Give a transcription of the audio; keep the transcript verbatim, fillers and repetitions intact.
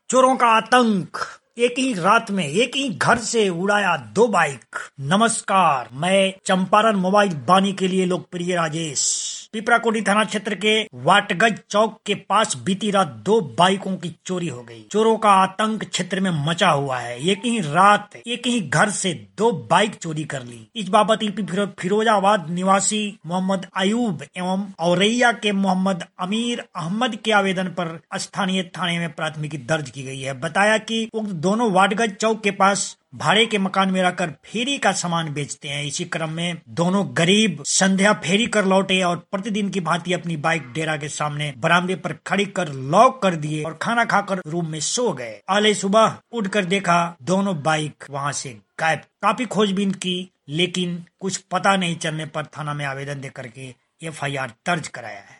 चोरों का आतंक। एक ही रात में एक ही घर से उड़ाया दो बाइक। नमस्कार, मैं चंपारण मोबाइल बानी के लिए लोकप्रिय राजेश। पिपराकोटी थाना क्षेत्र के वाटगज चौक के पास बीती रात दो बाइकों की चोरी हो गई। चोरों का आतंक क्षेत्र में मचा हुआ है। एक ही रात एक ही घर से दो बाइक चोरी कर ली। इस बाबत यूपी फिरोजाबाद निवासी मोहम्मद अयूब एवं औरैया के मोहम्मद अमीर अहमद के आवेदन पर स्थानीय थाने में प्राथमिकी दर्ज की गई है। बताया कि उक्त दोनों वाटगज चौक के पास भाड़े के मकान में रहकर फेरी का सामान बेचते हैं। इसी क्रम में दोनों गरीब संध्या फेरी कर लौटे और प्रतिदिन की भांति अपनी बाइक डेरा के सामने बरामदे पर खड़ी कर लॉक कर दिए और खाना खाकर रूम में सो गए। आले सुबह उठकर देखा दोनों बाइक वहां से गायब। काफी खोजबीन की, लेकिन कुछ पता नहीं चलने पर थाना में आवेदन देकर के एफ आई आर दर्ज कराया है।